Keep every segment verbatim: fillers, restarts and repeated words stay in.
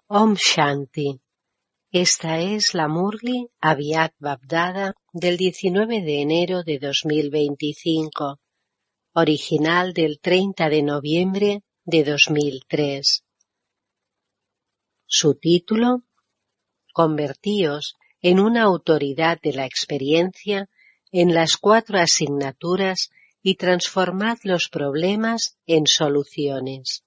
Om Shanti. Esta es la Murli Aviat Bab-Dada del diecinueve de enero de dos mil veinticinco, original del treinta de noviembre de dos mil tres. Su título: Convertíos en una autoridad de la experiencia en las cuatro asignaturas y transformad los problemas en soluciones.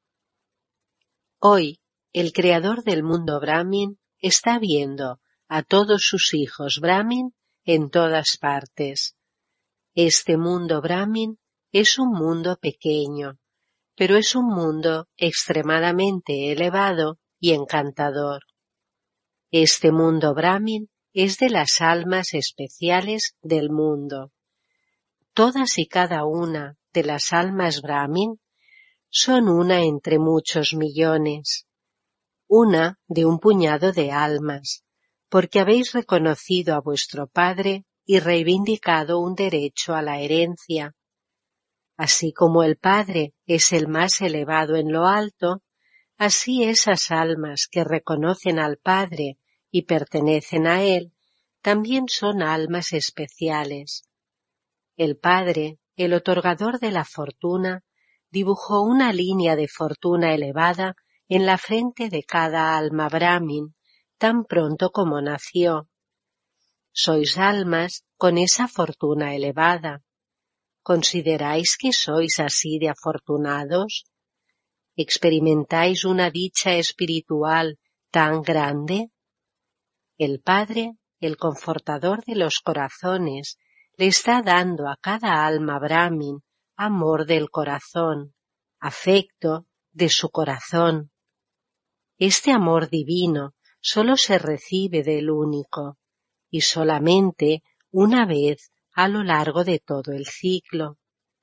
Hoy, el creador del mundo Brahmin está viendo a todos sus hijos Brahmin en todas partes. Este mundo Brahmin es un mundo pequeño, pero es un mundo extremadamente elevado y encantador. Este mundo Brahmin es de las almas especiales del mundo. Todas y cada una de las almas Brahmin son una entre muchos millones, una de un puñado de almas, porque habéis reconocido a vuestro Padre y reivindicado un derecho a la herencia. Así como el Padre es el más elevado en lo alto, así esas almas que reconocen al Padre y pertenecen a Él, también son almas especiales. El Padre, el otorgador de la fortuna, dibujó una línea de fortuna elevada en la frente de cada alma Brahmin, tan pronto como nació. Sois almas con esa fortuna elevada. ¿Consideráis que sois así de afortunados? ¿Experimentáis una dicha espiritual tan grande? El Padre, el confortador de los corazones, le está dando a cada alma Brahmin amor del corazón, afecto de su corazón. Este amor divino solo se recibe del único, y solamente una vez a lo largo de todo el ciclo.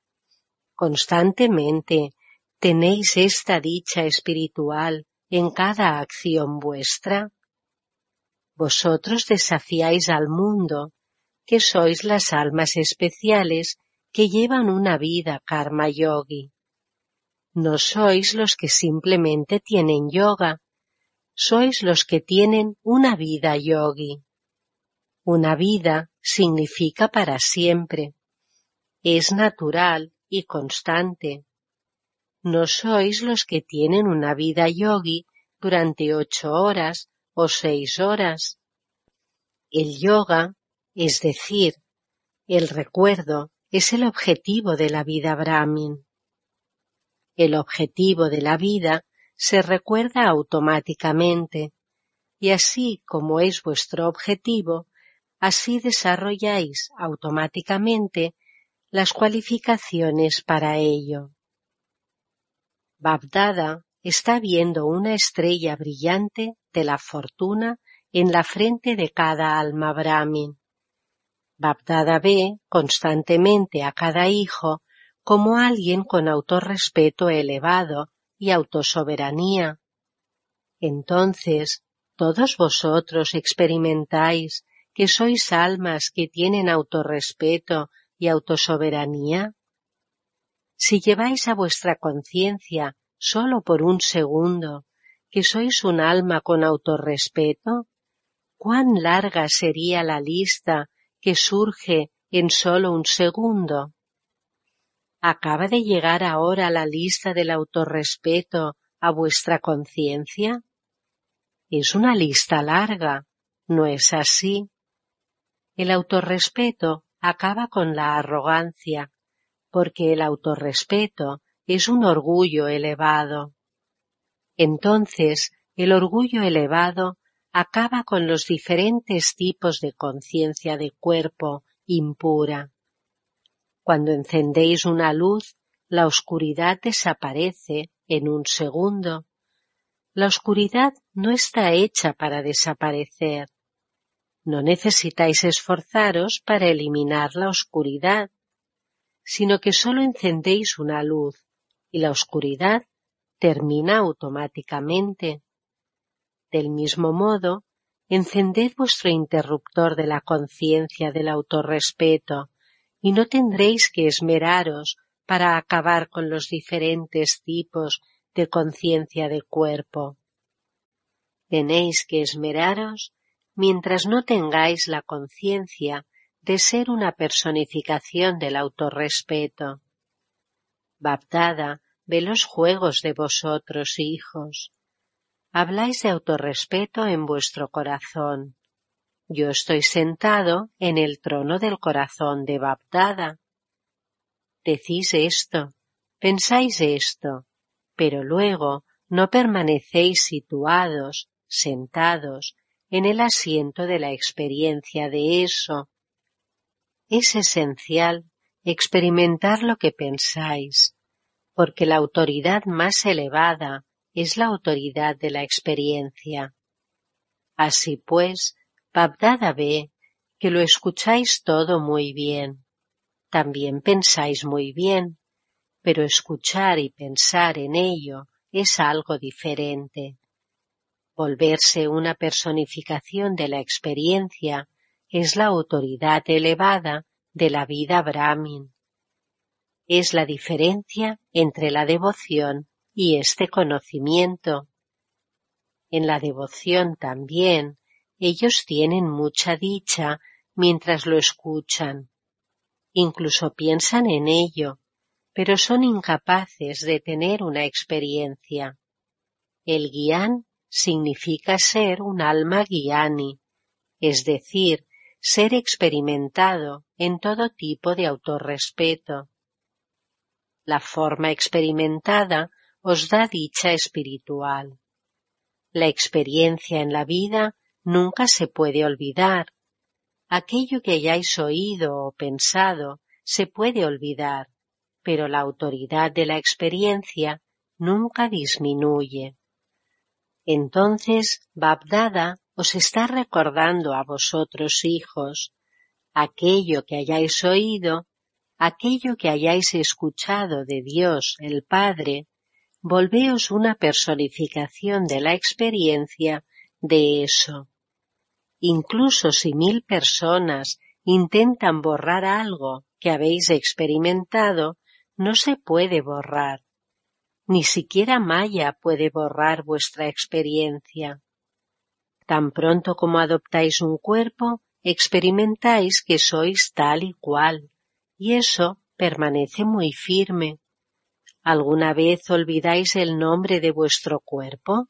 Constantemente tenéis esta dicha espiritual en cada acción vuestra. Vosotros desafiáis al mundo, que sois las almas especiales que llevan una vida karma yogi. No sois los que simplemente tienen yoga, sois los que tienen una vida yogi. Una vida significa para siempre. Es natural y constante. No sois los que tienen una vida yogi durante ocho horas o seis horas. El yoga, es decir, el recuerdo, es el objetivo de la vida Brahmin. El objetivo de la vida se recuerda automáticamente, y así como es vuestro objetivo, así desarrolláis automáticamente las cualificaciones para ello. Bab-Dada está viendo una estrella brillante de la fortuna en la frente de cada alma Brahmin. Bab-Dada ve constantemente a cada hijo como alguien con autorrespeto elevado y autosoberanía. Entonces, ¿todos vosotros experimentáis que sois almas que tienen autorrespeto y autosoberanía? Si lleváis a vuestra conciencia solo por un segundo que sois un alma con autorrespeto, ¿cuán larga sería la lista que surge en solo un segundo? ¿Acaba de llegar ahora la lista del autorrespeto a vuestra conciencia? Es una lista larga, ¿no es así? El autorrespeto acaba con la arrogancia, porque el autorrespeto es un orgullo elevado. Entonces, el orgullo elevado acaba con los diferentes tipos de conciencia de cuerpo impura. Cuando encendéis una luz, la oscuridad desaparece en un segundo. La oscuridad no está hecha para desaparecer. No necesitáis esforzaros para eliminar la oscuridad, sino que solo encendéis una luz y la oscuridad termina automáticamente. Del mismo modo, encended vuestro interruptor de la conciencia del autorrespeto y no tendréis que esmeraros para acabar con los diferentes tipos de conciencia de cuerpo. Tenéis que esmeraros mientras no tengáis la conciencia de ser una personificación del autorrespeto. Bapdada ve los juegos de vosotros, hijos. Habláis de autorrespeto en vuestro corazón. Yo estoy sentado en el trono del corazón de Bapdada. Decís esto, pensáis esto, pero luego no permanecéis situados, sentados, en el asiento de la experiencia de eso. Es esencial experimentar lo que pensáis, porque la autoridad más elevada es la autoridad de la experiencia. Así pues, Bapdada ve que lo escucháis todo muy bien. También pensáis muy bien, pero escuchar y pensar en ello es algo diferente. Volverse una personificación de la experiencia es la autoridad elevada de la vida Brahmin. Es la diferencia entre la devoción y este conocimiento. En la devoción también, ellos tienen mucha dicha mientras lo escuchan. Incluso piensan en ello, pero son incapaces de tener una experiencia. El guián significa ser un alma guiani, es decir, ser experimentado en todo tipo de autorrespeto. La forma experimentada os da dicha espiritual. La experiencia en la vida nunca se puede olvidar. Aquello que hayáis oído o pensado se puede olvidar, pero la autoridad de la experiencia nunca disminuye. Entonces, Bapdada os está recordando a vosotros, hijos, aquello que hayáis oído, aquello que hayáis escuchado de Dios el Padre, volveos una personificación de la experiencia de eso. Incluso si mil personas intentan borrar algo que habéis experimentado, no se puede borrar. Ni siquiera Maya puede borrar vuestra experiencia. Tan pronto como adoptáis un cuerpo, experimentáis que sois tal y cual, y eso permanece muy firme. ¿Alguna vez olvidáis el nombre de vuestro cuerpo?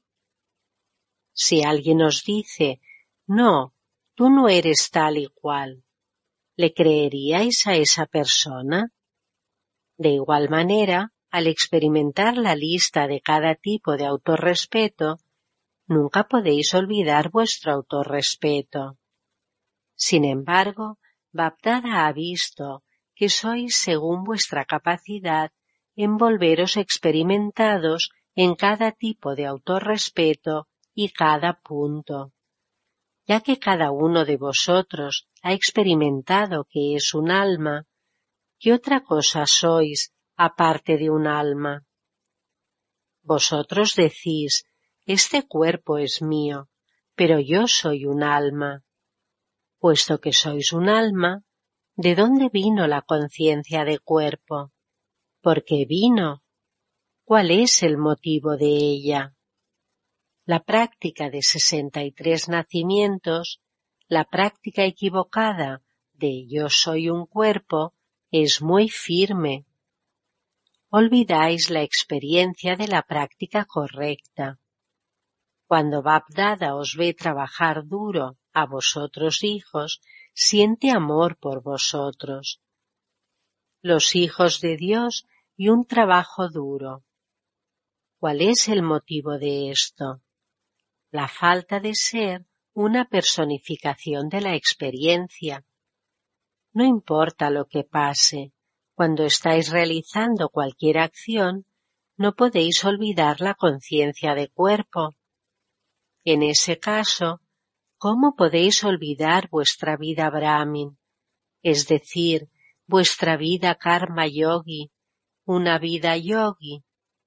Si alguien os dice, no, tú no eres tal y cual, ¿le creeríais a esa persona? De igual manera, al experimentar la lista de cada tipo de autorrespeto, nunca podéis olvidar vuestro autorrespeto. Sin embargo, Bapdada ha visto que sois según vuestra capacidad en volveros experimentados en cada tipo de autorrespeto y cada punto. Ya que cada uno de vosotros ha experimentado que es un alma, ¿qué otra cosa sois aparte de un alma? Vosotros decís, este cuerpo es mío, pero yo soy un alma. Puesto que sois un alma, ¿de dónde vino la conciencia de cuerpo? ¿Por qué vino? ¿Cuál es el motivo de ella? La práctica de sesenta y tres nacimientos, la práctica equivocada de yo soy un cuerpo, es muy firme. Olvidáis la experiencia de la práctica correcta. Cuando Bapdada os ve trabajar duro a vosotros hijos, siente amor por vosotros. Los hijos de Dios y un trabajo duro. ¿Cuál es el motivo de esto? La falta de ser una personificación de la experiencia. No importa lo que pase, cuando estáis realizando cualquier acción, no podéis olvidar la conciencia de cuerpo. En ese caso, ¿cómo podéis olvidar vuestra vida Brahmin? Es decir, vuestra vida Karma Yogi, una vida yogi.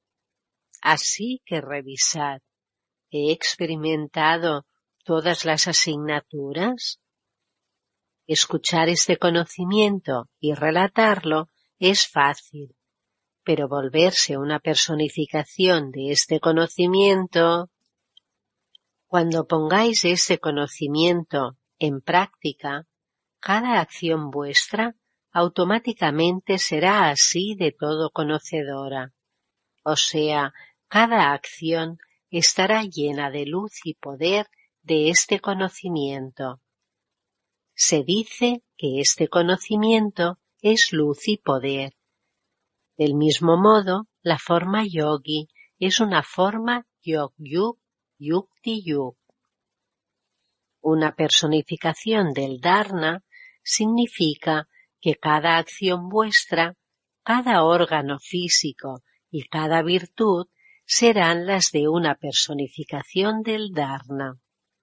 Así que revisad. ¿He experimentado todas las asignaturas? Escuchar este conocimiento y relatarlo es fácil, pero volverse una personificación de este conocimiento. Cuando pongáis este conocimiento en práctica, cada acción vuestra automáticamente será así de todo conocedora. O sea, cada acción estará llena de luz y poder de este conocimiento. Se dice que este conocimiento es luz y poder. Del mismo modo, la forma yogi es una forma yog-yug, yukti-yug. Una personificación del Dharma significa que cada acción vuestra, cada órgano físico y cada virtud serán las de una personificación del Dharma.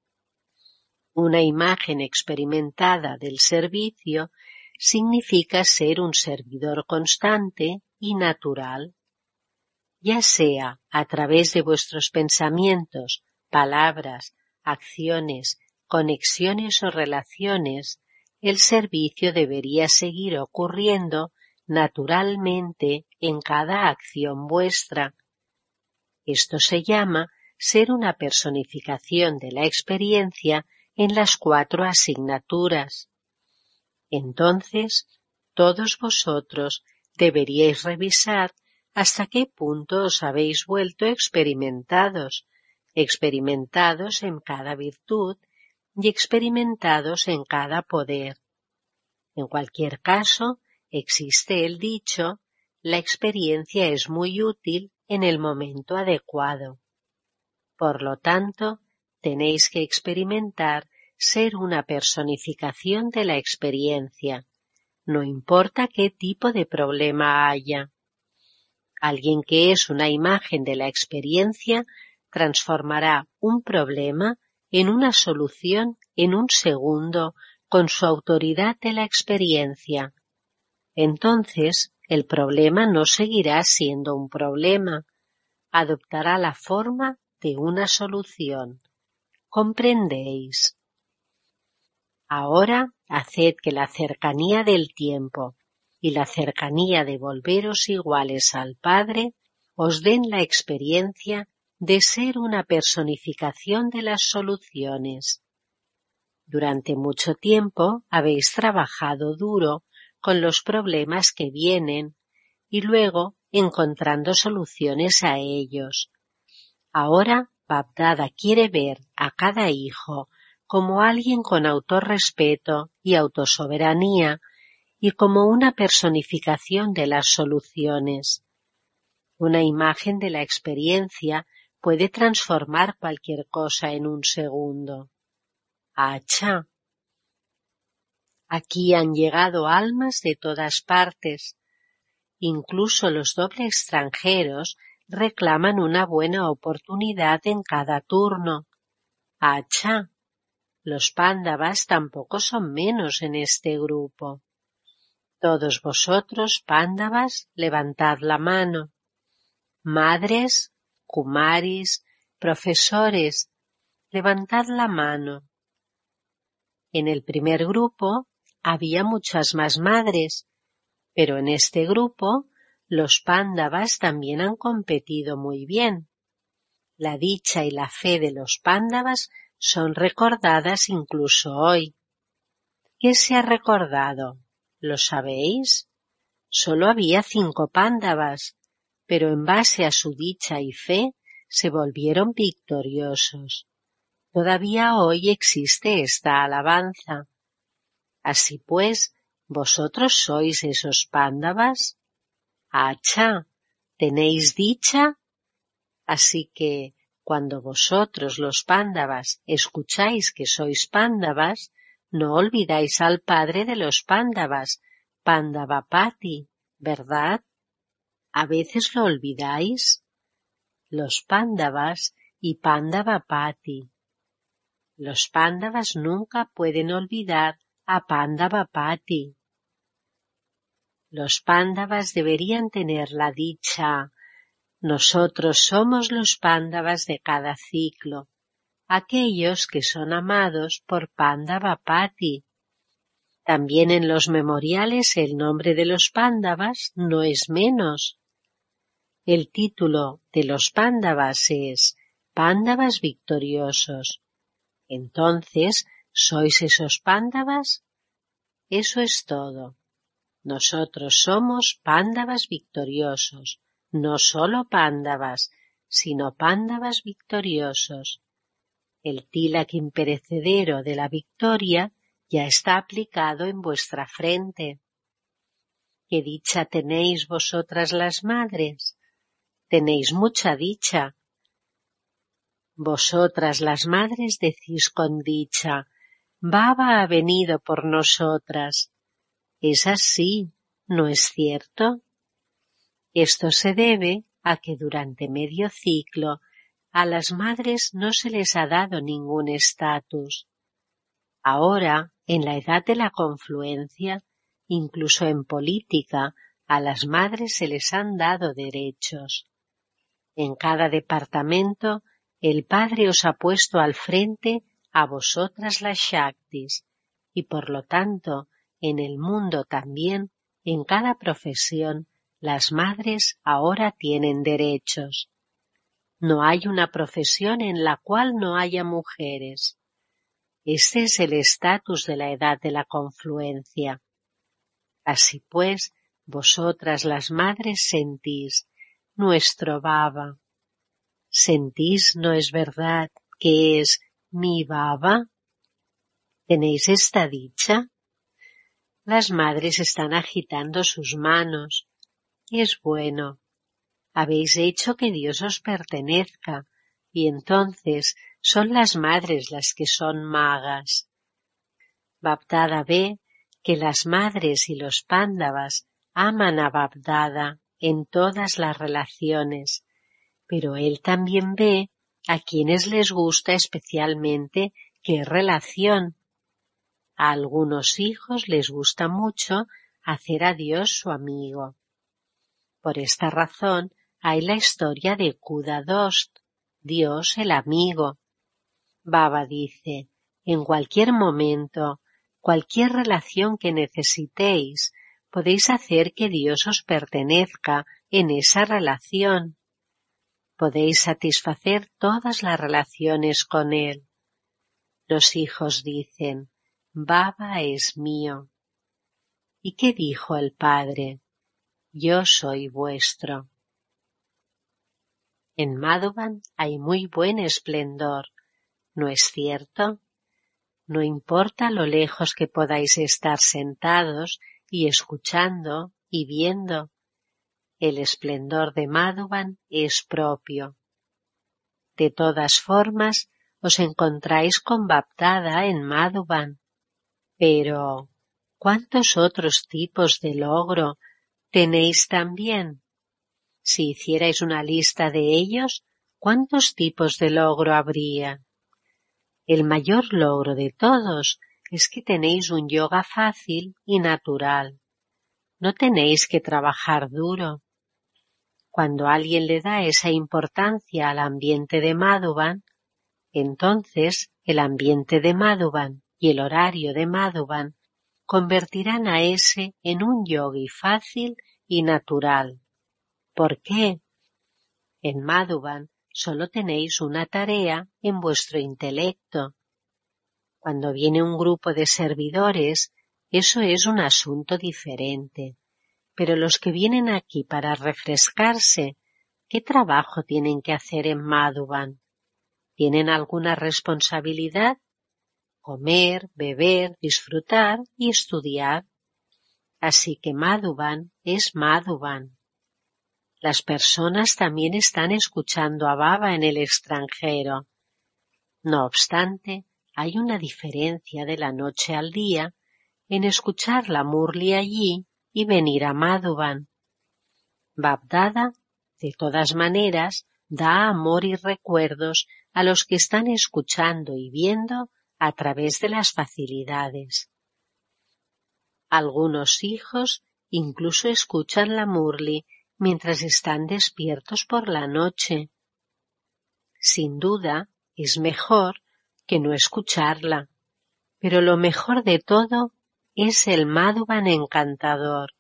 Una imagen experimentada del servicio significa ser un servidor constante y natural, ya sea a través de vuestros pensamientos, palabras, acciones, conexiones o relaciones. El servicio debería seguir ocurriendo naturalmente en cada acción vuestra. Esto se llama ser una personificación de la experiencia en las cuatro asignaturas. Entonces, todos vosotros deberíais revisar hasta qué punto os habéis vuelto experimentados, experimentados en cada virtud y experimentados en cada poder. En cualquier caso, existe el dicho, la experiencia es muy útil en el momento adecuado. Por lo tanto, tenéis que experimentar ser una personificación de la experiencia, no importa qué tipo de problema haya. Alguien que es una imagen de la experiencia transformará un problema en una solución en un segundo con su autoridad de la experiencia. Entonces, el problema no seguirá siendo un problema, adoptará la forma de una solución. ¿Comprendéis? Ahora haced que la cercanía del tiempo y la cercanía de volveros iguales al Padre os den la experiencia de ser una personificación de las soluciones. Durante mucho tiempo habéis trabajado duro con los problemas que vienen y luego encontrando soluciones a ellos. Ahora Bab-Dada quiere ver a cada hijo como alguien con autorrespeto y autosoberanía y como una personificación de las soluciones. Una imagen de la experiencia puede transformar cualquier cosa en un segundo. ¡Acha! Aquí han llegado almas de todas partes. Incluso los doble extranjeros reclaman una buena oportunidad en cada turno. ¡Acha! Los pándavas tampoco son menos en este grupo. Todos vosotros, pándavas, levantad la mano. Madres, kumaris, profesores, levantad la mano. En el primer grupo había muchas más madres, pero en este grupo los pándavas también han competido muy bien. La dicha y la fe de los pándavas son recordadas incluso hoy. ¿Qué se ha recordado? ¿Lo sabéis? Solo había cinco pándavas, pero en base a su dicha y fe se volvieron victoriosos. Todavía hoy existe esta alabanza. Así pues, ¿vosotros sois esos pándavas? ¡Acha! ¿Tenéis dicha? Así que, cuando vosotros los pándavas escucháis que sois pándavas, no olvidáis al padre de los pándavas, Pandavapati, ¿verdad? ¿A veces lo olvidáis? Los pándavas y Pandavapati. Los pándavas nunca pueden olvidar a Pandavapati. Los pándavas deberían tener la dicha. Nosotros somos los pándavas de cada ciclo, aquellos que son amados por Pandavapati. También en los memoriales el nombre de los pándavas no es menos. El título de los pándavas es Pándavas victoriosos. Entonces, ¿sois esos Pándavas? Eso es todo. Nosotros somos Pándavas victoriosos, no solo Pándavas, sino Pándavas victoriosos. El tilak imperecedero de la victoria ya está aplicado en vuestra frente. ¿Qué dicha tenéis vosotras las madres? Tenéis mucha dicha. Vosotras las madres decís con dicha, Baba ha venido por nosotras. Es así, ¿no es cierto? Esto se debe a que durante medio ciclo a las madres no se les ha dado ningún estatus. Ahora, en la edad de la confluencia, incluso en política, a las madres se les han dado derechos. En cada departamento, el Padre os ha puesto al frente a vosotras las Shaktis, y por lo tanto, en el mundo también, en cada profesión, las madres ahora tienen derechos. No hay una profesión en la cual no haya mujeres. Este es el estatus de la edad de la confluencia. Así pues, vosotras las madres sentís, nuestro Baba. ¿Sentís, no es verdad, que es mi Baba? ¿Tenéis esta dicha? Las madres están agitando sus manos. Es bueno. Habéis hecho que Dios os pertenezca, y entonces son las madres las que son magas. Bapdada ve que las madres y los Pándavas aman a Bapdada en todas las relaciones, pero él también ve a quienes les gusta especialmente qué relación. A algunos hijos les gusta mucho hacer a Dios su amigo. Por esta razón hay la historia de Kuda Dost, Dios el amigo. Baba dice, en cualquier momento, cualquier relación que necesitéis, podéis hacer que Dios os pertenezca en esa relación. Podéis satisfacer todas las relaciones con Él. Los hijos dicen, Baba es mío. ¿Y qué dijo el Padre? Yo soy vuestro. En Madhuban hay muy buen esplendor, ¿no es cierto? No importa lo lejos que podáis estar sentados y escuchando y viendo, el esplendor de Madhuban es propio. De todas formas, os encontráis con Bapdada en Madhuban. Pero, ¿cuántos otros tipos de logro tenéis también? Si hicierais una lista de ellos, ¿cuántos tipos de logro habría? El mayor logro de todos es que tenéis un yoga fácil y natural. No tenéis que trabajar duro. Cuando alguien le da esa importancia al ambiente de Madhuban, entonces el ambiente de Madhuban y el horario de Madhuban convertirán a ese en un yogi fácil y natural. ¿Por qué? En Madhuban solo tenéis una tarea en vuestro intelecto. Cuando viene un grupo de servidores, eso es un asunto diferente. Pero los que vienen aquí para refrescarse, ¿qué trabajo tienen que hacer en Madhuban? ¿Tienen alguna responsabilidad? Comer, beber, disfrutar y estudiar. Así que Madhuban es Madhuban. Las personas también están escuchando a Baba en el extranjero. No obstante, hay una diferencia de la noche al día en escuchar la Murli allí y venir a Madhuban. Bapdada, de todas maneras, da amor y recuerdos a los que están escuchando y viendo a través de las facilidades. Algunos hijos incluso escuchan la Murli mientras están despiertos por la noche. Sin duda, es mejor que no escucharla, pero lo mejor de todo es el Madhuban encantador.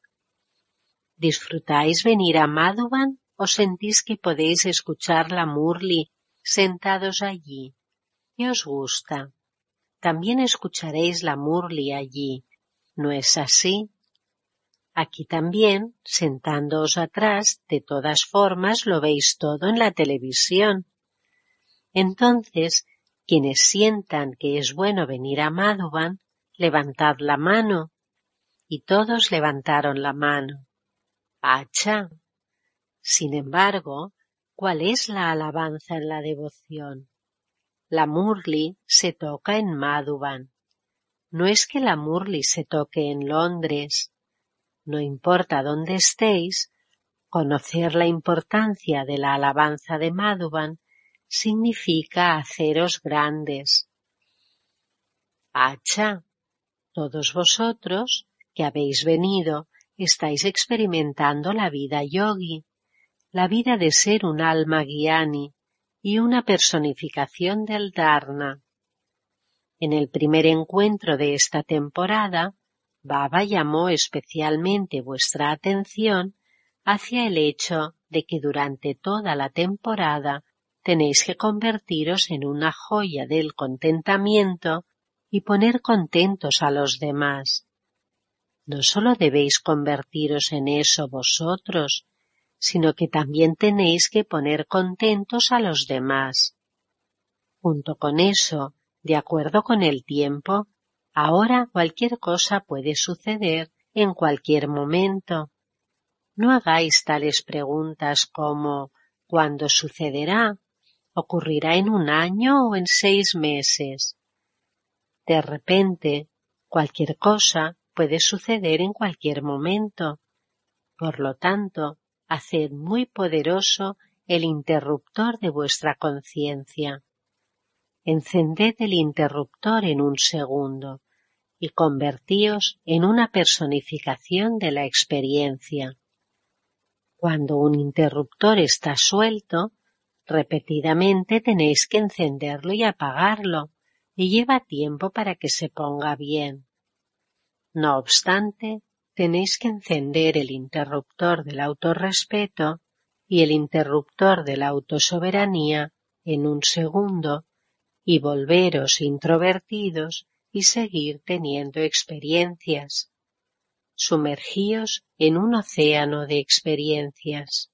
¿Disfrutáis venir a Madhuban o sentís que podéis escuchar la Murli sentados allí. ¿Qué os gusta? También escucharéis la Murli allí, ¿no es así? Aquí también, sentándoos atrás, de todas formas lo veis todo en la televisión. Entonces, quienes sientan que es bueno venir a Madhuban, levantad la mano. Y todos levantaron la mano. ¡Acha! Sin embargo, ¿cuál es la alabanza en la devoción? La Murli se toca en Madhuban. No es que la Murli se toque en Londres. No importa dónde estéis, conocer la importancia de la alabanza de Madhuban significa haceros grandes. ¡Acha! Todos vosotros que habéis venido estáis experimentando la vida yogi, la vida de ser un alma gyani y una personificación del Dharma. En el primer encuentro de esta temporada, Baba llamó especialmente vuestra atención hacia el hecho de que durante toda la temporada tenéis que convertiros en una joya del contentamiento y poner contentos a los demás. No solo debéis convertiros en eso vosotros, sino que también tenéis que poner contentos a los demás. Junto con eso, de acuerdo con el tiempo, ahora cualquier cosa puede suceder en cualquier momento. No hagáis tales preguntas como ¿cuándo sucederá? ¿Ocurrirá en un año o en seis meses? De repente, cualquier cosa puede suceder en cualquier momento. Por lo tanto, haced muy poderoso el interruptor de vuestra conciencia. Encended el interruptor en un segundo y convertíos en una personificación de la experiencia. Cuando un interruptor está suelto, repetidamente tenéis que encenderlo y apagarlo, y lleva tiempo para que se ponga bien. No obstante, tenéis que encender el interruptor del autorrespeto y el interruptor de la autosoberanía en un segundo y volveros introvertidos y seguir teniendo experiencias. Sumergíos en un océano de experiencias.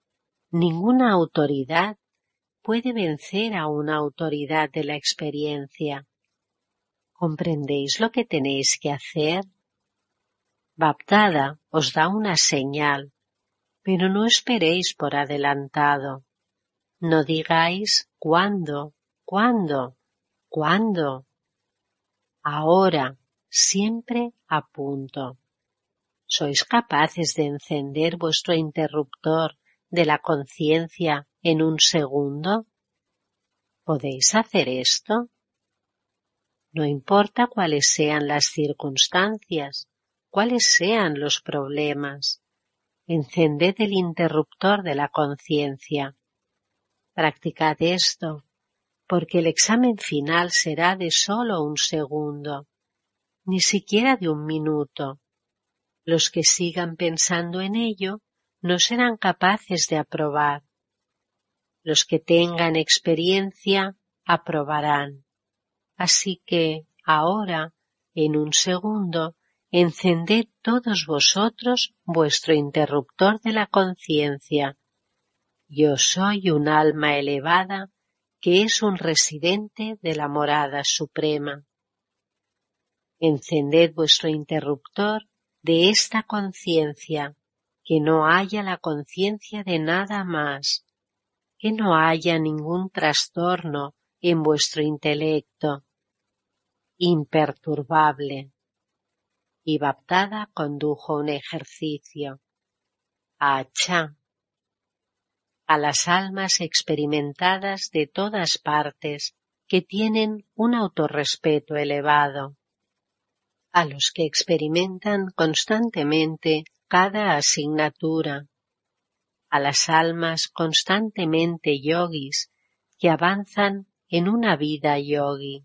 Ninguna autoridad puede vencer a una autoridad de la experiencia. ¿Comprendéis lo que tenéis que hacer? Bapdada os da una señal, pero no esperéis por adelantado. No digáis ¿cuándo? ¿Cuándo? ¿Cuándo? Ahora, siempre a punto. ¿Sois capaces de encender vuestro interruptor de la conciencia en un segundo? ¿Podéis hacer esto? No importa cuáles sean las circunstancias, cuáles sean los problemas. Encended el interruptor de la conciencia. Practicad esto, porque el examen final será de solo un segundo, ni siquiera de un minuto. Los que sigan pensando en ello no serán capaces de aprobar. Los que tengan experiencia aprobarán. Así que, ahora, en un segundo, encended todos vosotros vuestro interruptor de la conciencia. Yo soy un alma elevada que es un residente de la morada suprema. Encended vuestro interruptor de esta conciencia, que no haya la conciencia de nada más, que no haya ningún trastorno en vuestro intelecto. Imperturbable. Y Bapdada condujo un ejercicio. Achá. A las almas experimentadas de todas partes que tienen un autorrespeto elevado. A los que experimentan constantemente cada asignatura. A las almas constantemente yogis que avanzan en una vida yogi.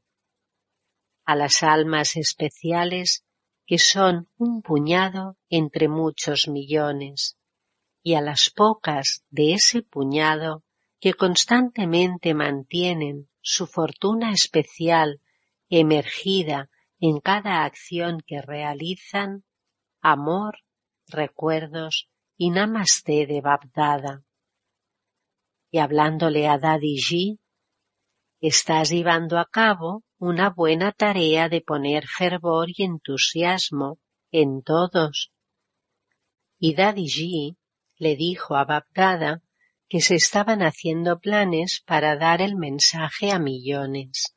A las almas especiales que son un puñado entre muchos millones, y a las pocas de ese puñado que constantemente mantienen su fortuna especial emergida en cada acción que realizan, amor, recuerdos y Namasté de Bapdada. Y hablándole a Daddy G, estás llevando a cabo una buena tarea de poner fervor y entusiasmo en todos. Y Daddy G le dijo a Bapdada que se estaban haciendo planes para dar el mensaje a millones.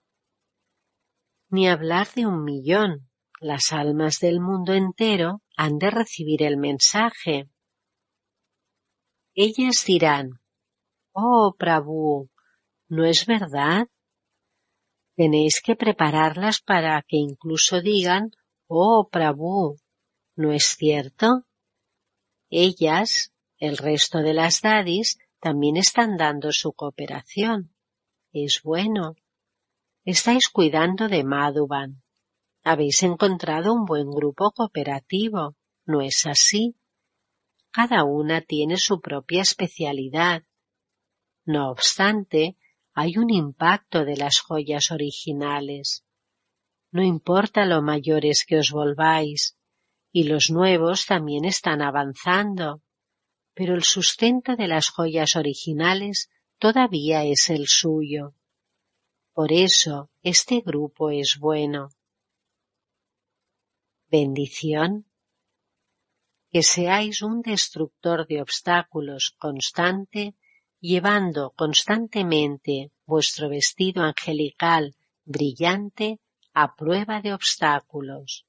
Ni hablar de un millón, las almas del mundo entero han de recibir el mensaje. Ellas dirán, «Oh, Prabhu, ¿no es verdad? Tenéis que prepararlas para que incluso digan, «Oh, Prabhu, ¿no es cierto?» Ellas, el resto de las dadis, también están dando su cooperación. Es bueno. Estáis cuidando de Madhuban. Habéis encontrado un buen grupo cooperativo, ¿no es así? Cada una tiene su propia especialidad. No obstante, hay un impacto de las joyas originales. No importa lo mayores que os volváis, y los nuevos también están avanzando, pero el sustento de las joyas originales todavía es el suyo. Por eso, este grupo es bueno. Bendición. Que seáis un destructor de obstáculos constante, llevando constantemente vuestro vestido angelical brillante a prueba de obstáculos.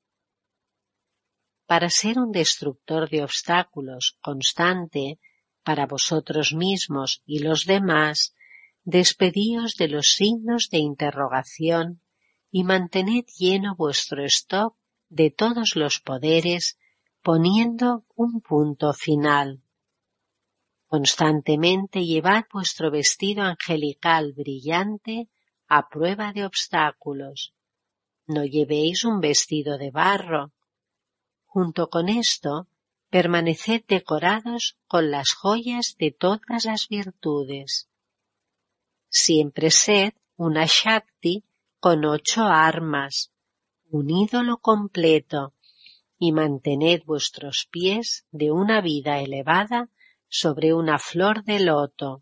Para ser un destructor de obstáculos constante para vosotros mismos y los demás, despedíos de los signos de interrogación y mantened lleno vuestro stock de todos los poderes, poniendo un punto final. Constantemente llevad vuestro vestido angelical brillante a prueba de obstáculos. No llevéis un vestido de barro. Junto con esto, permaneced decorados con las joyas de todas las virtudes. Siempre sed una Shakti con ocho armas, un ídolo completo, y mantened vuestros pies de una vida elevada sobre una flor de loto.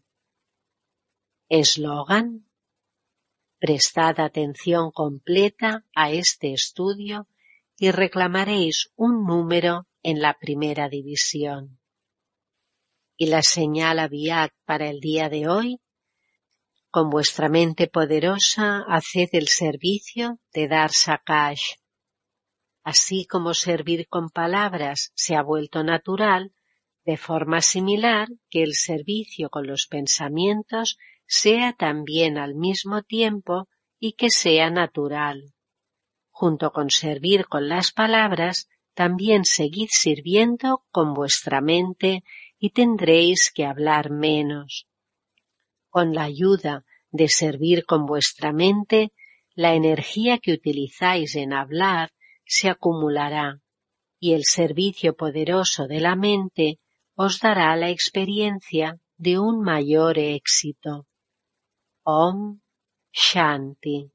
Eslogan: prestad atención completa a este estudio y reclamaréis un número en la primera división. Y la señal Aviat para el día de hoy: con vuestra mente poderosa haced el servicio de dar Sakash. Así como servir con palabras se ha vuelto natural, de forma similar que el servicio con los pensamientos sea también al mismo tiempo y que sea natural. Junto con servir con las palabras, también seguid sirviendo con vuestra mente y tendréis que hablar menos. Con la ayuda de servir con vuestra mente, la energía que utilizáis en hablar se acumulará y el servicio poderoso de la mente os dará la experiencia de un mayor éxito. Om Shanti.